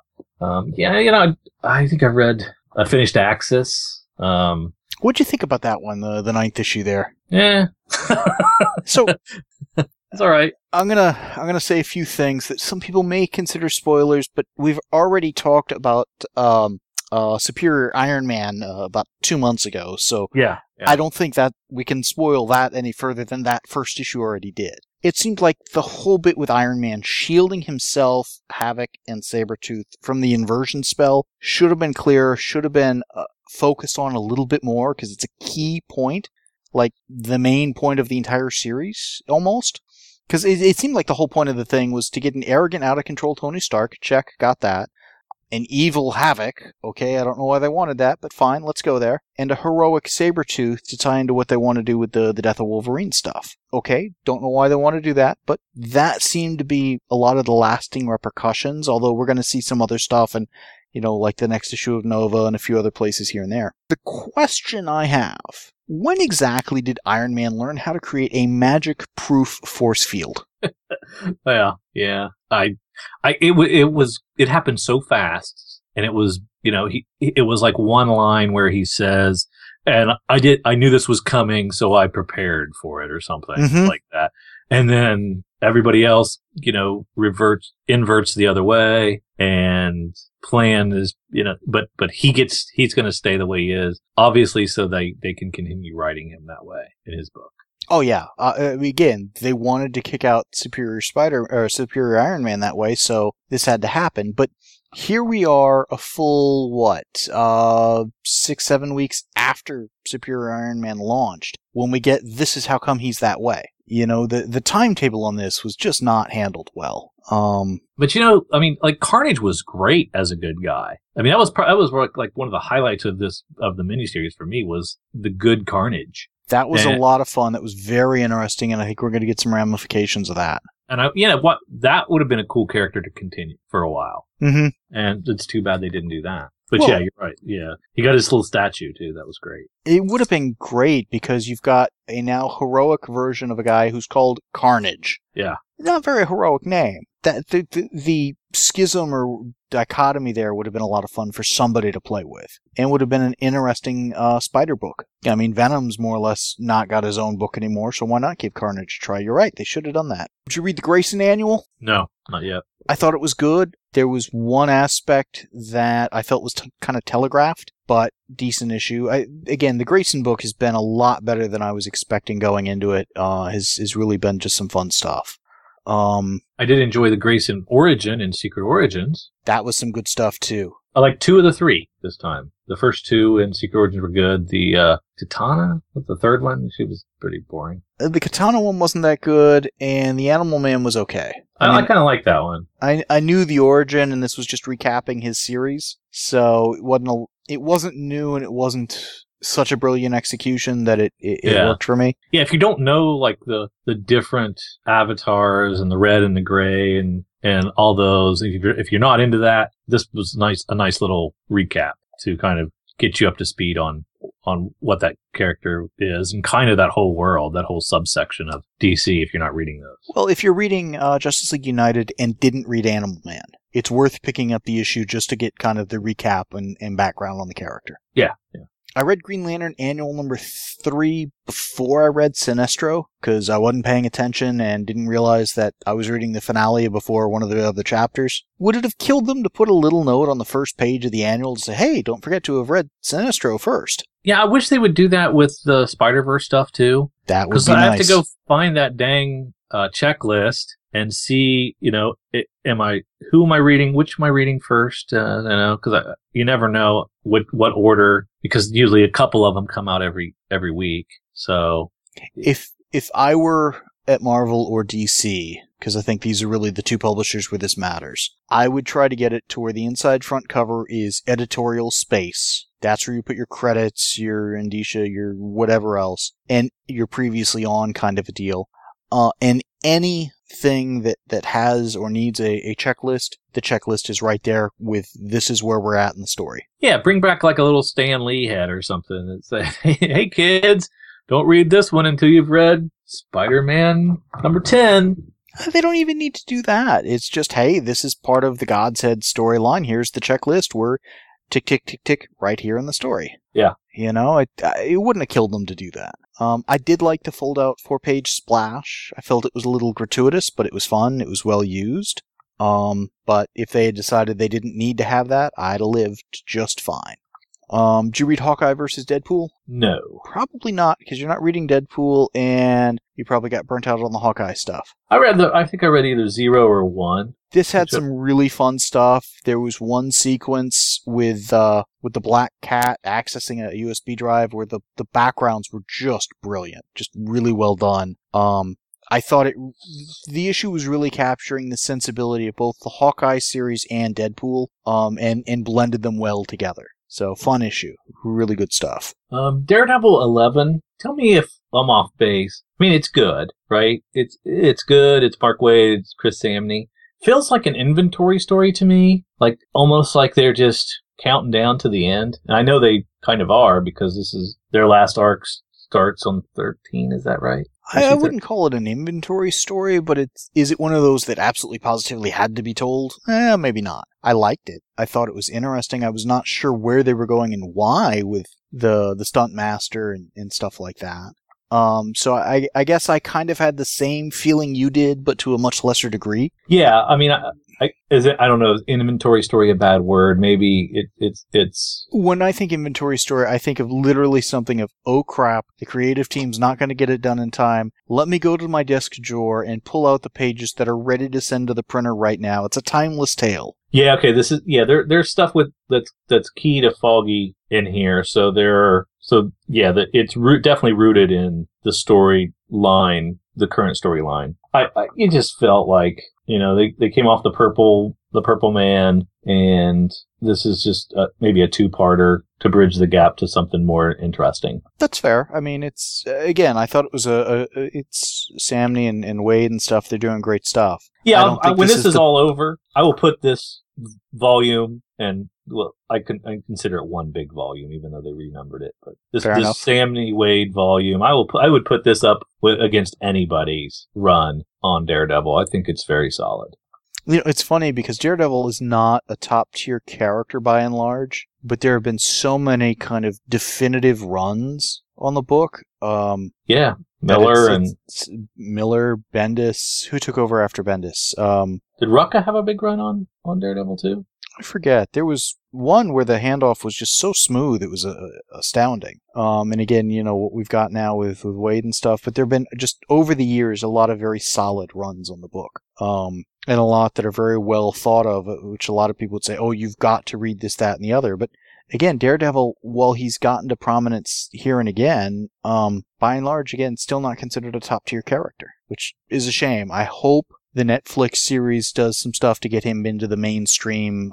[SPEAKER 2] I think I finished Axis.
[SPEAKER 1] What'd you think about that one, the 9th issue there?
[SPEAKER 2] Yeah.
[SPEAKER 1] So
[SPEAKER 2] it's all right.
[SPEAKER 1] I'm gonna say a few things that some people may consider spoilers, but we've already talked about Superior Iron Man about 2 months ago, so
[SPEAKER 2] yeah.
[SPEAKER 1] I don't think that we can spoil that any further than that first issue already did. It seemed like the whole bit with Iron Man shielding himself, Havoc, and Sabretooth from the inversion spell should have been clearer, should have been focused on a little bit more, because it's a key point, like the main point of the entire series, almost. Because it seemed like the whole point of the thing was to get an arrogant, out-of-control Tony Stark. Check, got that. An evil Havoc. Okay, I don't know why they wanted that, but fine, let's go there. And a heroic Sabretooth to tie into what they want to do with the Death of Wolverine stuff. Okay, don't know why they want to do that, but that seemed to be a lot of the lasting repercussions, although we're going to see some other stuff, and, like the next issue of Nova and a few other places here and there. The question I have, when exactly did Iron Man learn how to create a magic-proof force field?
[SPEAKER 2] Yeah. It happened so fast, and it was, it was like one line where he says, and I knew this was coming, so I prepared for it, or something like that. And then everybody else, inverts the other way, and Plan is, but he's going to stay the way he is, obviously, so they can continue writing him that way in his book.
[SPEAKER 1] Oh yeah. Again, they wanted to kick out Superior Iron Man that way, so this had to happen. But here we are, a full 6-7 weeks after Superior Iron Man launched, when we get This Is How Come He's That Way. The timetable on this was just not handled well.
[SPEAKER 2] But Carnage was great as a good guy. I mean, that was like one of the highlights of the miniseries for me, was the good Carnage.
[SPEAKER 1] That was a lot of fun. That was very interesting, and I think we're going to get some ramifications of that.
[SPEAKER 2] And that would have been a cool character to continue for a while.
[SPEAKER 1] Mm-hmm.
[SPEAKER 2] And it's too bad they didn't do that. But yeah, you're right. Yeah. He got his little statue too. That was great.
[SPEAKER 1] It would have been great because you've got a now heroic version of a guy who's called Carnage.
[SPEAKER 2] Yeah.
[SPEAKER 1] Not a very heroic name. That the schism or dichotomy there would have been a lot of fun for somebody to play with, and would have been an interesting Spider book. I mean, Venom's more or less not got his own book anymore, so why not give Carnage a try? You're right, they should have done that. Did you read the Grayson Annual?
[SPEAKER 2] No, not yet.
[SPEAKER 1] I thought it was good. There was one aspect that I felt was kind of telegraphed, but decent issue. Again, the Grayson book has been a lot better than I was expecting going into it. Has really been just some fun stuff.
[SPEAKER 2] I did enjoy the Grayson origin in Secret Origins.
[SPEAKER 1] That was some good stuff too.
[SPEAKER 2] I like 2 of the 3 this time. The first 2 in Secret Origins were good. The Katana, what's the third one? She was pretty boring.
[SPEAKER 1] The Katana one wasn't that good, and the Animal Man was okay.
[SPEAKER 2] I kind of like that one.
[SPEAKER 1] I knew the origin, and this was just recapping his series, so it wasn't new, and it wasn't such a brilliant execution that it worked for me.
[SPEAKER 2] Yeah, if you don't know like the different avatars and the red and the gray and all those, if you're not into that, this was a nice little recap to kind of get you up to speed on what that character is and kind of that whole world, that whole subsection of DC if you're not reading those.
[SPEAKER 1] Well, if you're reading Justice League United and didn't read Animal Man, it's worth picking up the issue just to get kind of the recap and background on the character.
[SPEAKER 2] Yeah.
[SPEAKER 1] I read Green Lantern Annual number 3 before I read Sinestro, because I wasn't paying attention and didn't realize that I was reading the finale before one of the other chapters. Would it have killed them to put a little note on the first page of the annual to say, hey, don't forget to have read Sinestro first?
[SPEAKER 2] Yeah, I wish they would do that with the Spider-Verse stuff, too.
[SPEAKER 1] That would be nice. Because
[SPEAKER 2] I have to go find that dang checklist and see, who am I reading? Which am I reading first? Because you never know what order, because usually a couple of them come out every week. So
[SPEAKER 1] if I were at Marvel or DC, because I think these are really the 2 publishers where this matters, I would try to get it to where the inside front cover is editorial space. That's where you put your credits, your indicia, your whatever else, and your previously on kind of a deal. And anything that has or needs a checklist, the checklist is right there with this is where we're at in the story.
[SPEAKER 2] Yeah, bring back like a little Stan Lee head or something and say, hey kids, don't read this one until you've read Spider-Man number 10.
[SPEAKER 1] They don't even need to do that. It's just, hey, this is part of the God's Head storyline. Here's the checklist. We're tick, tick, tick, tick right here in the story.
[SPEAKER 2] Yeah.
[SPEAKER 1] It wouldn't have killed them to do that. I did like the fold-out 4-page splash. I felt it was a little gratuitous, but it was fun. It was well used. But if they had decided they didn't need to have that, I'd have lived just fine. Did you read Hawkeye versus Deadpool?
[SPEAKER 2] No.
[SPEAKER 1] Probably not, because you're not reading Deadpool, and you probably got burnt out on the Hawkeye stuff.
[SPEAKER 2] I think I read either 0 or 1.
[SPEAKER 1] This had some really fun stuff. There was one sequence with the Black Cat accessing a USB drive where the backgrounds were just brilliant, just really well done. I thought the issue was really capturing the sensibility of both the Hawkeye series and Deadpool, and blended them well together. So, fun issue. Really good stuff.
[SPEAKER 2] Daredevil 11, tell me if I'm off base. I mean, it's good, right? It's good. It's Mark Waid, it's Chris Samney. Feels like an inventory story to me. Like, almost like they're just counting down to the end. And I know they kind of are, because this is their last arc starts on 13, is that right?
[SPEAKER 1] I wouldn't call it an inventory story, but is it one of those that absolutely positively had to be told? Maybe not. I liked it. I thought it was interesting. I was not sure where they were going and why with the stunt master and stuff like that. So I guess I kind of had the same feeling you did, but to a much lesser degree.
[SPEAKER 2] Yeah, I mean, I don't know, is inventory story a bad word? Maybe it's.
[SPEAKER 1] When I think inventory story, I think of literally something of, oh crap, the creative team's not going to get it done in time. Let me go to my desk drawer and pull out the pages that are ready to send to the printer right now. It's a timeless tale.
[SPEAKER 2] Yeah, okay. There's stuff that's key to Foggy in here. It's definitely rooted in the storyline, the current storyline. It just felt like, they came off the Purple Man, and this is just maybe a two-parter to bridge the gap to something more interesting.
[SPEAKER 1] That's fair. I mean, it's, again, I thought it was it's Samney and Wade and stuff. They're doing great stuff.
[SPEAKER 2] Yeah, when this is all over, I will put this volume, and I consider it one big volume, even though they renumbered it. But this Samney Wade volume, I would put this up against anybody's run on Daredevil. I think it's very solid.
[SPEAKER 1] It's funny because Daredevil is not a top tier character by and large, but there have been so many kind of definitive runs on the book.
[SPEAKER 2] Yeah, Miller
[SPEAKER 1] Miller, Bendis. Who took over after Bendis?
[SPEAKER 2] Did Rucka have a big run on Daredevil too?
[SPEAKER 1] I forget. There was one where the handoff was just so smooth, it was astounding. And again, what we've got now with Wade and stuff, but there have been just over the years a lot of very solid runs on the book. And a lot that are very well thought of, which a lot of people would say, oh, you've got to read this, that, and the other. But again, Daredevil, while he's gotten to prominence here and again, by and large, again, still not considered a top-tier character, which is a shame. I hope the Netflix series does some stuff to get him into the mainstream,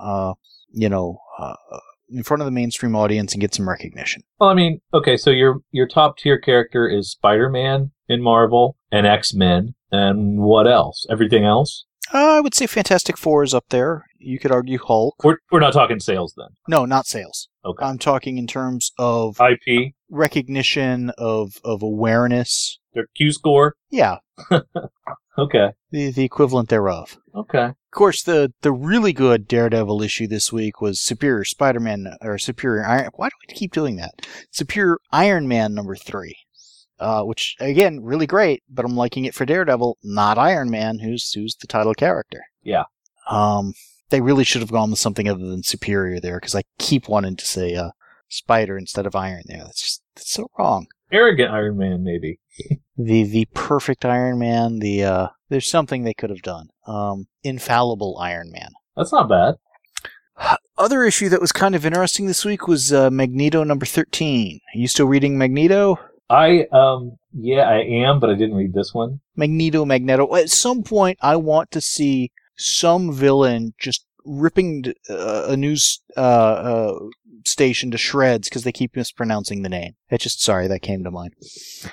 [SPEAKER 1] in front of the mainstream audience and get some recognition.
[SPEAKER 2] Well, I mean, okay, so your top-tier character is Spider-Man in Marvel and X-Men, and what else? Everything else?
[SPEAKER 1] I would say Fantastic Four is up there. You could argue Hulk.
[SPEAKER 2] We're not talking sales then.
[SPEAKER 1] No, not sales.
[SPEAKER 2] Okay.
[SPEAKER 1] I'm talking in terms of
[SPEAKER 2] IP,
[SPEAKER 1] recognition, of awareness.
[SPEAKER 2] Their Q score.
[SPEAKER 1] Yeah.
[SPEAKER 2] Okay.
[SPEAKER 1] The equivalent thereof.
[SPEAKER 2] Okay.
[SPEAKER 1] Of course, the really good Daredevil issue this week was Superior Spider-Man, or Superior Iron. Why do I keep doing that? Superior Iron Man #3. Which, again, really great, but I'm liking it for Daredevil, not Iron Man, who's the title character.
[SPEAKER 2] Yeah.
[SPEAKER 1] They really should have gone with something other than Superior there, because I keep wanting to say Spider instead of Iron there. That's so wrong.
[SPEAKER 2] Arrogant Iron Man, maybe.
[SPEAKER 1] The perfect Iron Man, there's something they could have done. Infallible Iron Man.
[SPEAKER 2] That's not bad.
[SPEAKER 1] Other issue that was kind of interesting this week was Magneto #13. Are you still reading Magneto?
[SPEAKER 2] I am, but I didn't read this one.
[SPEAKER 1] Magneto. At some point, I want to see some villain just ripping a news station to shreds because they keep mispronouncing the name. That came to mind.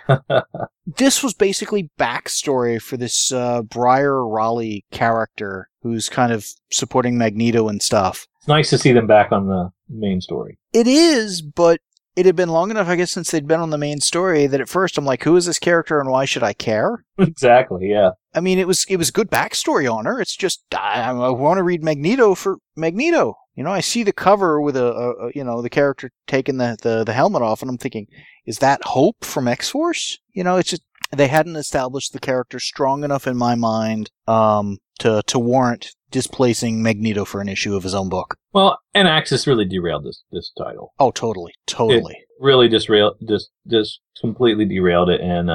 [SPEAKER 1] This was basically backstory for this Briar Raleigh character who's kind of supporting Magneto and stuff.
[SPEAKER 2] It's nice to see them back on the main story.
[SPEAKER 1] It is, but it had been long enough, I guess, since they'd been on the main story that at first I'm like, who is this character and why should I care?
[SPEAKER 2] Exactly, yeah.
[SPEAKER 1] I mean, it was good backstory on her. It's just, I want to read Magneto for Magneto. I see the cover with the character taking the helmet off, and I'm thinking, is that Hope from X-Force? It's just, they hadn't established the character strong enough in my mind to warrant displacing Magneto for an issue of his own book.
[SPEAKER 2] Well, and Axis really derailed this title.
[SPEAKER 1] Oh, totally.
[SPEAKER 2] It really just completely derailed it, and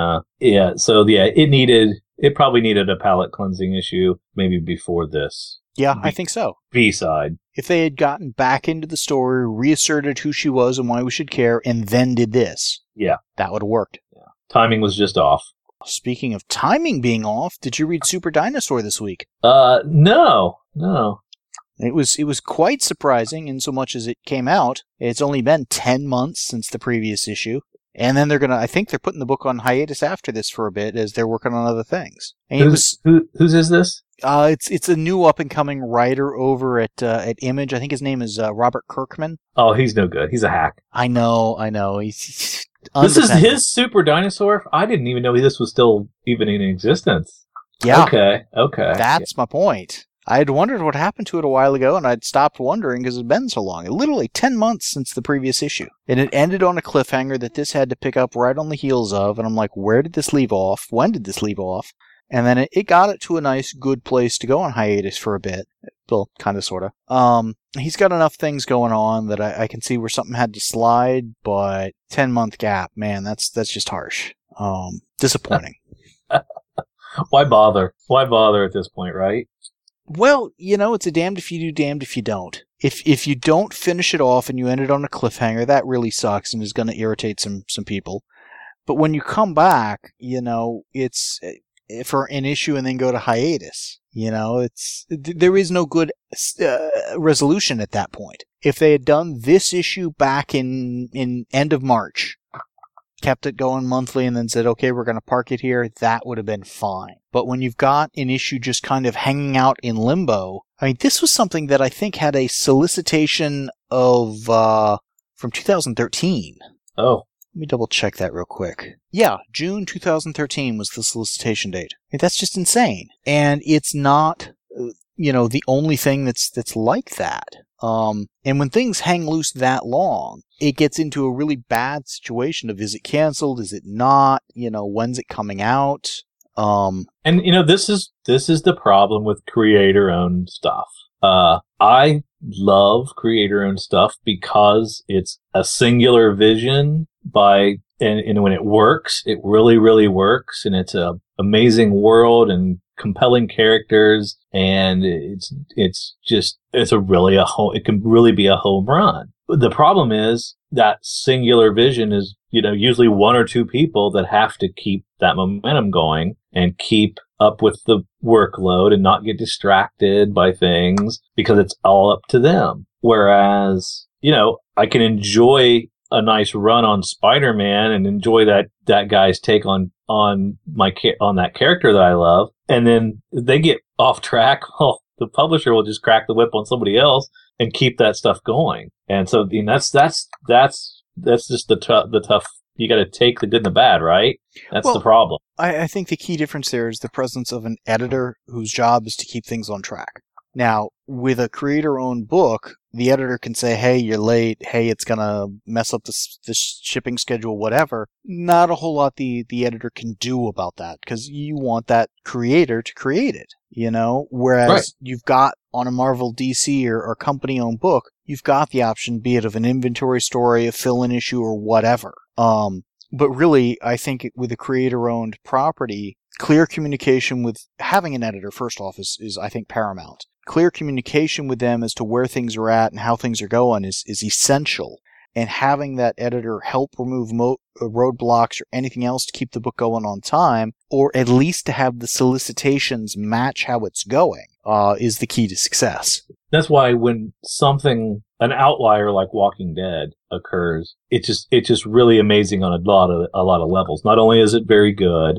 [SPEAKER 2] it probably needed a palate cleansing issue maybe before this.
[SPEAKER 1] Yeah, I think so.
[SPEAKER 2] B-side.
[SPEAKER 1] If they had gotten back into the story, reasserted who she was and why we should care, and then did this,
[SPEAKER 2] yeah,
[SPEAKER 1] that would have worked.
[SPEAKER 2] Yeah. Timing was just off.
[SPEAKER 1] Speaking of timing being off, did you read Super Dinosaur this week?
[SPEAKER 2] No.
[SPEAKER 1] It was quite surprising in so much as it came out. It's only been 10 months since the previous issue. And then I think they're putting the book on hiatus after this for a bit as they're working on other things. And
[SPEAKER 2] whose is this?
[SPEAKER 1] It's a new up-and-coming writer over at Image. I think his name is Robert Kirkman.
[SPEAKER 2] Oh, he's no good. He's a hack.
[SPEAKER 1] I know. He's
[SPEAKER 2] this is his Super Dinosaur? I didn't even know this was still even in existence.
[SPEAKER 1] Yeah.
[SPEAKER 2] Okay.
[SPEAKER 1] That's my point. I had wondered what happened to it a while ago, and I'd stopped wondering because it had been so long. Literally 10 months since the previous issue. And it ended on a cliffhanger that this had to pick up right on the heels of, and I'm like, where did this leave off? When did this leave off? And then it got it to a nice, good place to go on hiatus for a bit. Well, kind of, sort of. He's got enough things going on that I can see where something had to slide, but 10-month gap, man, that's just harsh. Disappointing.
[SPEAKER 2] Why bother? Why bother at this point, right?
[SPEAKER 1] Well, it's a damned if you do, damned if you don't. If you don't finish it off and you end it on a cliffhanger, that really sucks and is going to irritate some people. But when you come back, it's for an issue and then go to hiatus. There is no good resolution at that point. If they had done this issue back in end of March, kept it going monthly and then said, okay, we're going to park it here, that would have been fine. But when you've got an issue just kind of hanging out in limbo, I mean, this was something that I think had a solicitation of, from 2013.
[SPEAKER 2] Oh.
[SPEAKER 1] Let me double check that real quick. Yeah, June 2013 was the solicitation date. I mean, that's just insane. And it's not, the only thing that's like that. And when things hang loose that long, it gets into a really bad situation of, is it canceled? Is it not? When's it coming out?
[SPEAKER 2] And this is the problem with creator-owned stuff. I love creator-owned stuff because it's a singular vision and when it works, it really, really works, and it's a amazing world and compelling characters, and it can really be a home run. The problem is that singular vision is, usually one or two people that have to keep that momentum going and keep up with the workload and not get distracted by things because it's all up to them. Whereas, I can enjoy a nice run on Spider-Man and enjoy that guy's take on that character that I love, and then they get off track. Well, the publisher will just crack the whip on somebody else and keep that stuff going. And so that's just the tough. You got to take the good and the bad, right? That's the problem.
[SPEAKER 1] I think the key difference there is the presence of an editor whose job is to keep things on track. Now, with a creator-owned book, the editor can say, hey, you're late. Hey, it's going to mess up the shipping schedule, whatever. Not a whole lot the editor can do about that because you want that creator to create it, Whereas right. You've got on a Marvel, DC, or company-owned book, you've got the option, be it of an inventory story, a fill-in issue, or whatever. But really, I think with a creator-owned property, clear communication with having an editor, first off, is I think, paramount. Clear communication with them as to where things are at and how things are going is essential. And having that editor help remove roadblocks or anything else to keep the book going on time, or at least to have the solicitations match how it's going, is the key to success.
[SPEAKER 2] That's why when an outlier like Walking Dead occurs, it's just really amazing on a lot of levels. Not only is it very good,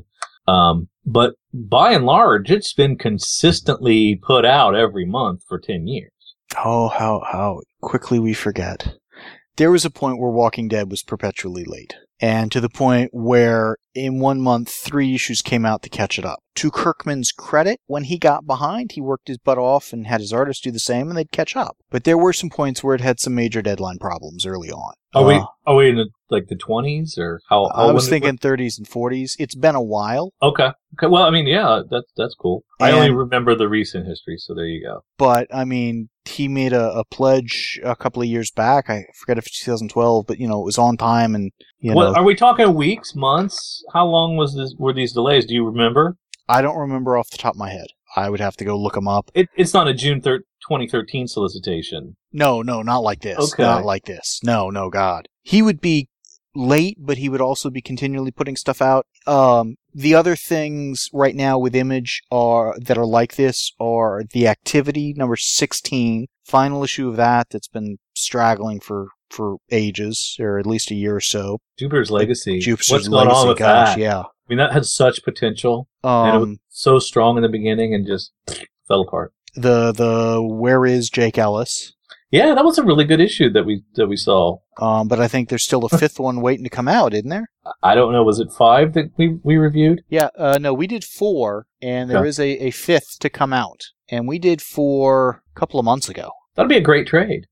[SPEAKER 2] but by and large, it's been consistently put out every month for 10 years.
[SPEAKER 1] Oh, how quickly we forget. There was a point where Walking Dead was perpetually late. And to the point where in 1 month, 3 issues came out to catch it up. To Kirkman's credit, when he got behind, he worked his butt off and had his artists do the same, and they'd catch up. But there were some points where it had some major deadline problems early on.
[SPEAKER 2] Are we in the 20s or how?
[SPEAKER 1] I was thinking 30s and 40s. It's been a while.
[SPEAKER 2] Okay. Well, I mean, yeah, that's cool. I only remember the recent history, so there you go.
[SPEAKER 1] But I mean, he made a pledge a couple of years back. I forget if it's 2012, but it was on time, and
[SPEAKER 2] Are we talking weeks, months? How long were these delays? Do you remember?
[SPEAKER 1] I don't remember off the top of my head. I would have to go look them up.
[SPEAKER 2] It's not a June 2013 solicitation.
[SPEAKER 1] No, not like this.
[SPEAKER 2] Okay.
[SPEAKER 1] Not like this. No, God. He would be late, but he would also be continually putting stuff out. The other things right now with Image that are like this are the Activity number 16, final issue of that's been straggling for ages, or at least a year or so.
[SPEAKER 2] Jupiter's Legacy.
[SPEAKER 1] What's going on with that? Yeah.
[SPEAKER 2] I mean, that had such potential, and it was so strong in the beginning and just fell apart.
[SPEAKER 1] The Where is Jake Ellis?
[SPEAKER 2] Yeah, that was a really good issue that we saw.
[SPEAKER 1] But I think there's still a fifth one waiting to come out, isn't there?
[SPEAKER 2] I don't know. Was it 5 that we reviewed?
[SPEAKER 1] Yeah, no, we did 4, and there is a fifth to come out. And we did 4 a couple of months ago.
[SPEAKER 2] That'd be a great trade.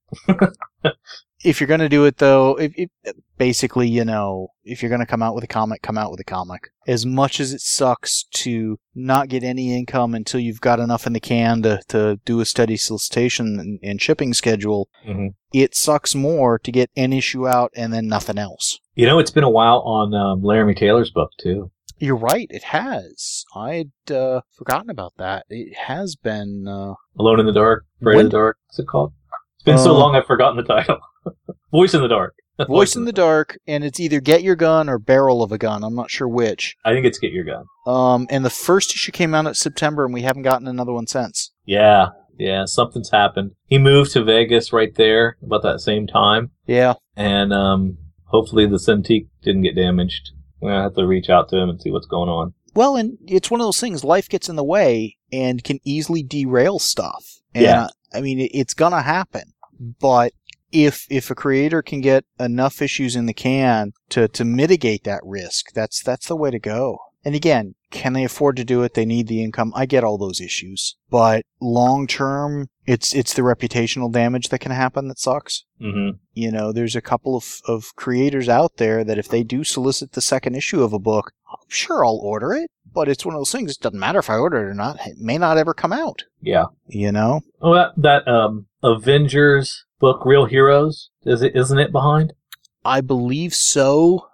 [SPEAKER 1] If you're going to do it, though, basically, if you're going to come out with a comic, come out with a comic. As much as it sucks to not get any income until you've got enough in the can to do a steady solicitation and shipping schedule, it sucks more to get an issue out and then nothing else.
[SPEAKER 2] It's been a while on Laramie Taylor's book, too.
[SPEAKER 1] You're right, it has. I'd forgotten about that. It has been...
[SPEAKER 2] Alone in the Dark? Afraid of the Dark? What's it called? It's been so long I've forgotten the title. Voice in the Dark.
[SPEAKER 1] Voice in the Dark, and it's either Get Your Gun or Barrel of a Gun. I'm not sure which.
[SPEAKER 2] I think it's Get Your Gun.
[SPEAKER 1] And the first issue came out in September, and we haven't gotten another one since.
[SPEAKER 2] Yeah, something's happened. He moved to Vegas right there about that same time.
[SPEAKER 1] Yeah.
[SPEAKER 2] And hopefully the Cintiq didn't get damaged. We're going to have to reach out to him and see what's going on.
[SPEAKER 1] Well, and it's one of those things, life gets in the way and can easily derail stuff. And,
[SPEAKER 2] yeah.
[SPEAKER 1] I mean, it's going to happen. But if a creator can get enough issues in the can to mitigate that risk, that's the way to go. And again, can they afford to do it? They need the income. I get all those issues. But long term, it's the reputational damage that can happen that sucks.
[SPEAKER 2] Mm-hmm.
[SPEAKER 1] There's a couple of creators out there that if they do solicit the second issue of a book, I'm sure I'll order it. But it's one of those things, it doesn't matter if I order it or not. It may not ever come out.
[SPEAKER 2] Yeah.
[SPEAKER 1] Oh,
[SPEAKER 2] that Avengers book, Real Heroes, isn't it behind?
[SPEAKER 1] I believe so.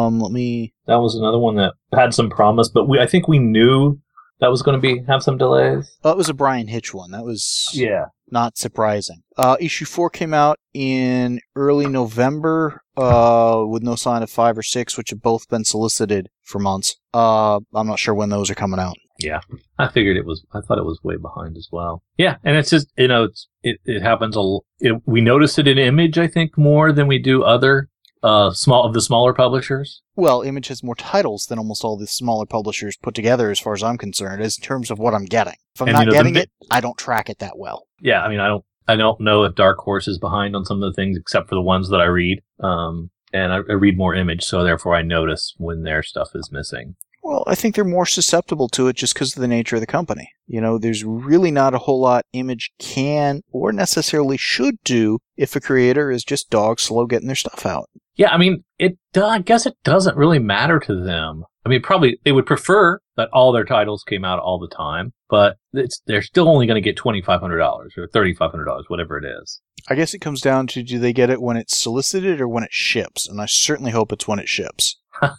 [SPEAKER 2] That was another one that had some promise, but I think we knew that was going to have some delays.
[SPEAKER 1] That was a Brian Hitch one. That was not surprising. Issue 4 came out in early November with no sign of 5 or 6, which have both been solicited for months. I'm not sure when those are coming out.
[SPEAKER 2] Yeah, I thought it was way behind as well. Yeah, and it's just, it happens we notice it in Image, I think, more than we do other smaller publishers.
[SPEAKER 1] Well, Image has more titles than almost all the smaller publishers put together, as far as I'm concerned, as in terms of what I'm getting. If I'm not getting it, I don't track it that well.
[SPEAKER 2] Yeah, I mean, I don't know if Dark Horse is behind on some of the things, except for the ones that I read. And I read more Image, so therefore I notice when their stuff is missing.
[SPEAKER 1] Well, I think they're more susceptible to it just because of the nature of the company. There's really not a whole lot Image can or necessarily should do if a creator is just dog slow getting their stuff out.
[SPEAKER 2] Yeah, I mean, I guess it doesn't really matter to them. I mean, probably they would prefer that all their titles came out all the time, but they're still only going to get $2,500 or $3,500, whatever it is.
[SPEAKER 1] I guess it comes down to, do they get it when it's solicited or when it ships? And I certainly hope it's when it ships.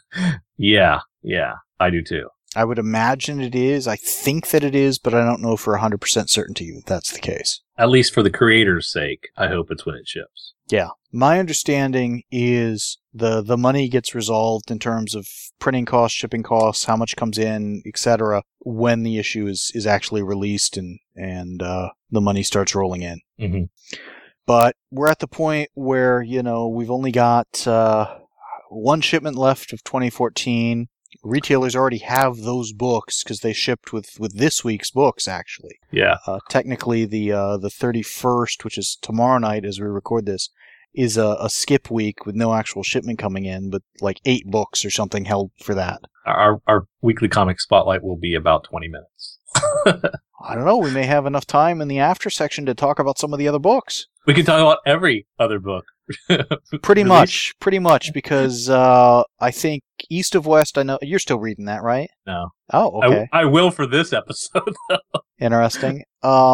[SPEAKER 2] Yeah, I do too.
[SPEAKER 1] I would imagine it is. I think that it is, but I don't know for 100% certainty that that's the case.
[SPEAKER 2] At least for the creator's sake, I hope it's when it ships.
[SPEAKER 1] Yeah. My understanding is the money gets resolved in terms of printing costs, shipping costs, how much comes in, etc., when the issue is actually released and the money starts rolling in.
[SPEAKER 2] Mm-hmm.
[SPEAKER 1] But we're at the point where, we've only got one shipment left of 2014. Retailers already have those books because they shipped with this week's books, actually.
[SPEAKER 2] Yeah.
[SPEAKER 1] Technically, the 31st, which is tomorrow night as we record this, is a skip week with no actual shipment coming in, but like 8 books or something held for that.
[SPEAKER 2] Our weekly comic spotlight will be about 20 minutes.
[SPEAKER 1] I don't know. We may have enough time in the after section to talk about some of the other books.
[SPEAKER 2] We can talk about every other book.
[SPEAKER 1] Pretty much, because I think East of West, I know you're still reading that, right?
[SPEAKER 2] No.
[SPEAKER 1] Oh, okay.
[SPEAKER 2] I will for this episode.
[SPEAKER 1] Interesting.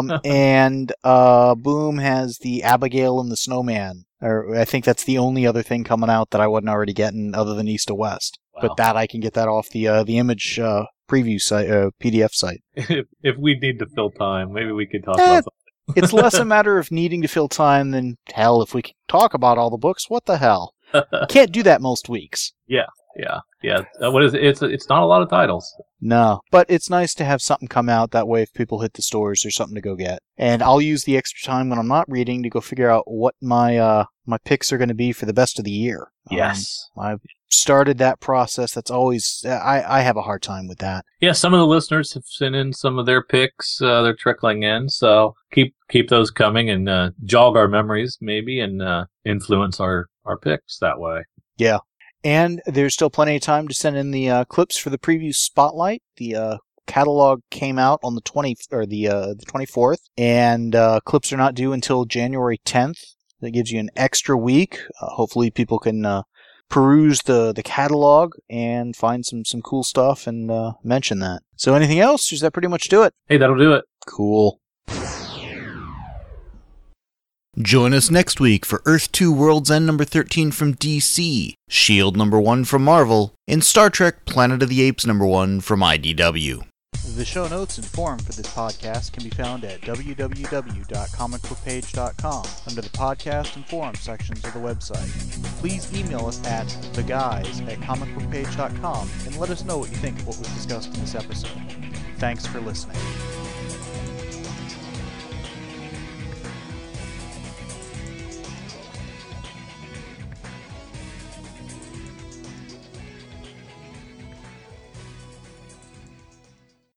[SPEAKER 1] And Boom has the Abigail and the Snowman. Or I think that's the only other thing coming out that I wasn't already getting other than East of West. Wow. But that I can get that off the Image preview site, PDF site.
[SPEAKER 2] If we need to fill time, maybe we could talk about something.
[SPEAKER 1] It's less a matter of needing to fill time than, hell, if we can talk about all the books, what the hell? Can't do that most weeks.
[SPEAKER 2] Yeah. Yeah. What is it? It's not a lot of titles.
[SPEAKER 1] No, but it's nice to have something come out that way if people hit the stores, there's something to go get. And I'll use the extra time when I'm not reading to go figure out what my my picks are going to be for the best of the year.
[SPEAKER 2] Yes.
[SPEAKER 1] I've started that process. That's always I have a hard time with that.
[SPEAKER 2] Yeah, some of the listeners have sent in some of their picks. They're trickling in, so keep those coming and jog our memories maybe and influence our picks that way.
[SPEAKER 1] Yeah. And there's still plenty of time to send in the clips for the preview spotlight. The catalog came out on the 24th, and clips are not due until January 10th. That gives you an extra week. Hopefully, people can peruse the catalog and find some cool stuff and mention that. So, anything else? Does that pretty much do it?
[SPEAKER 2] Hey, that'll do it.
[SPEAKER 1] Cool. Join us next week for Earth 2 World's End number 13 from DC, S.H.I.E.L.D. number 1 from Marvel, and Star Trek Planet of the Apes number 1 from IDW. The show notes and forum for this podcast can be found at www.comicbookpage.com under the podcast and forum sections of the website. Please email us at theguys@comicbookpage.com and let us know what you think of what was discussed in this episode. Thanks for listening.